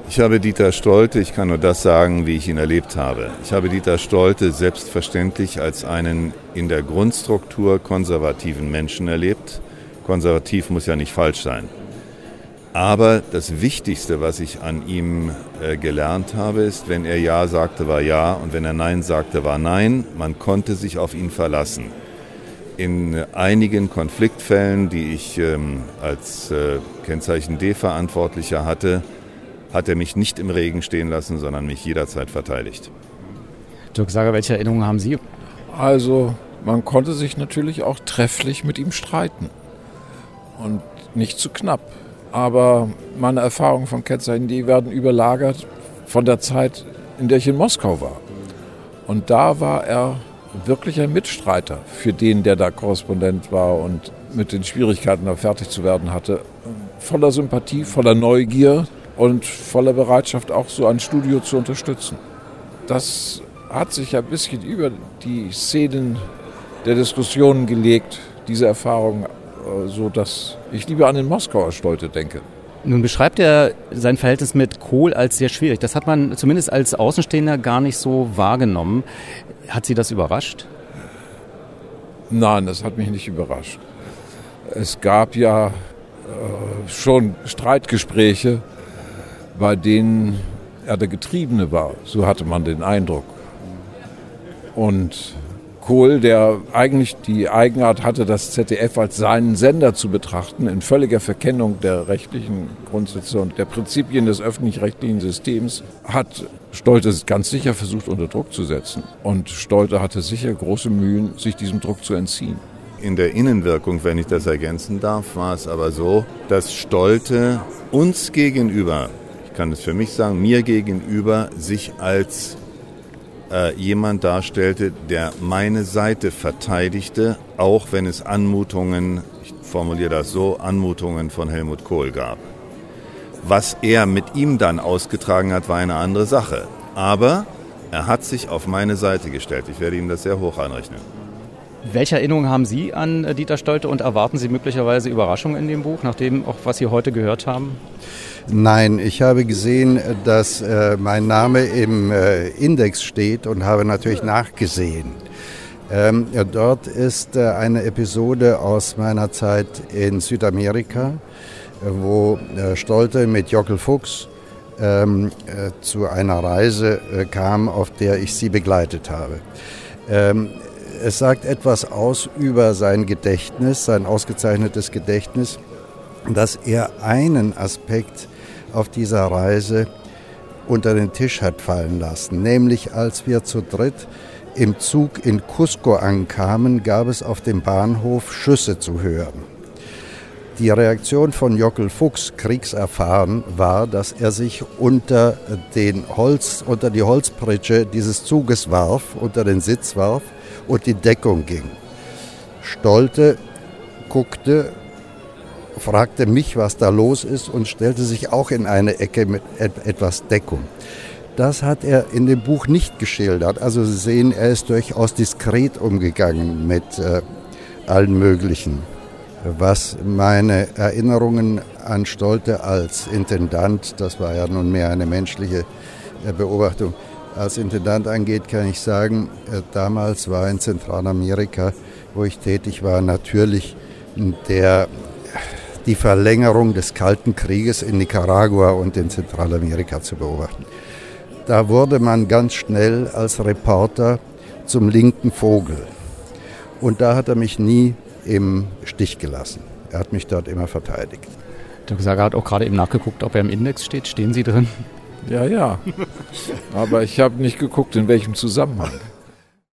Ich habe Dieter Stolte, ich kann nur das sagen, wie ich ihn erlebt habe. Ich habe Dieter Stolte selbstverständlich als einen in der Grundstruktur konservativen Menschen erlebt. Konservativ muss ja nicht falsch sein. Aber das Wichtigste, was ich an ihm gelernt habe, ist, wenn er Ja sagte, war Ja und wenn er Nein sagte, war Nein. Man konnte sich auf ihn verlassen. In einigen Konfliktfällen, die ich als Kennzeichen D-Verantwortlicher hatte, hat er mich nicht im Regen stehen lassen, sondern mich jederzeit verteidigt. Dirk Sager, welche Erinnerungen haben Sie? Also, man konnte sich natürlich auch trefflich mit ihm streiten. Und nicht zu knapp. Aber meine Erfahrungen von Kennzeichen D werden überlagert von der Zeit, in der ich in Moskau war. Und da war er wirklich ein Mitstreiter für den, der da Korrespondent war und mit den Schwierigkeiten da fertig zu werden hatte. Voller Sympathie, voller Neugier und voller Bereitschaft, auch so ein Studio zu unterstützen. Das hat sich ein bisschen über die Szenen der Diskussionen gelegt, diese Erfahrung, so dass ich lieber an den Moskauer Stolte denke. Nun beschreibt er sein Verhältnis mit Kohl als sehr schwierig. Das hat man zumindest als Außenstehender gar nicht so wahrgenommen. Hat Sie das überrascht? Nein, das hat mich nicht überrascht. Es gab ja schon Streitgespräche, bei denen er der Getriebene war. So hatte man den Eindruck. Und Kohl, der eigentlich die Eigenart hatte, das ZDF als seinen Sender zu betrachten, in völliger Verkennung der rechtlichen Grundsätze und der Prinzipien des öffentlich-rechtlichen Systems, hat Stolte ganz sicher versucht, unter Druck zu setzen. Und Stolte hatte sicher große Mühen, sich diesem Druck zu entziehen. In der Innenwirkung, wenn ich das ergänzen darf, war es aber so, dass Stolte uns gegenüber, ich kann es für mich sagen, mir gegenüber sich als jemand darstellte, der meine Seite verteidigte, auch wenn es Anmutungen, ich formuliere das so, Anmutungen von Helmut Kohl gab. Was er mit ihm dann ausgetragen hat, war eine andere Sache. Aber er hat sich auf meine Seite gestellt. Ich werde ihm das sehr hoch anrechnen. Welche Erinnerungen haben Sie an Dieter Stolte und erwarten Sie möglicherweise Überraschungen in dem Buch, nach dem auch, was Sie heute gehört haben? Nein, ich habe gesehen, dass mein Name im Index steht und habe natürlich nachgesehen. Dort ist eine Episode aus meiner Zeit in Südamerika, wo Stolte mit Jockel Fuchs zu einer Reise kam, auf der ich sie begleitet habe. Es sagt etwas aus über sein Gedächtnis, sein ausgezeichnetes Gedächtnis, dass er einen Aspekt auf dieser Reise unter den Tisch hat fallen lassen. Nämlich als wir zu dritt im Zug in Cusco ankamen, gab es auf dem Bahnhof Schüsse zu hören. Die Reaktion von Jockel Fuchs, kriegserfahren, war, dass er sich unter die Holzpritsche dieses Zuges warf, unter den Sitz warf und die Deckung ging. Stolte guckte, fragte mich, was da los ist und stellte sich auch in eine Ecke mit etwas Deckung. Das hat er in dem Buch nicht geschildert. Also Sie sehen, er ist durchaus diskret umgegangen mit allen möglichen. Was meine Erinnerungen an Stolte als Intendant, das war ja nun mehr eine menschliche Beobachtung, als Intendant angeht, kann ich sagen, damals war in Zentralamerika, wo ich tätig war, natürlich die Verlängerung des Kalten Krieges in Nicaragua und in Zentralamerika zu beobachten. Da wurde man ganz schnell als Reporter zum linken Vogel. Und da hat er mich nie im Stich gelassen. Er hat mich dort immer verteidigt. Dirk Sager hat auch gerade eben nachgeguckt, ob er im Index steht. Stehen Sie drin? Ja. Aber ich habe nicht geguckt, in welchem Zusammenhang.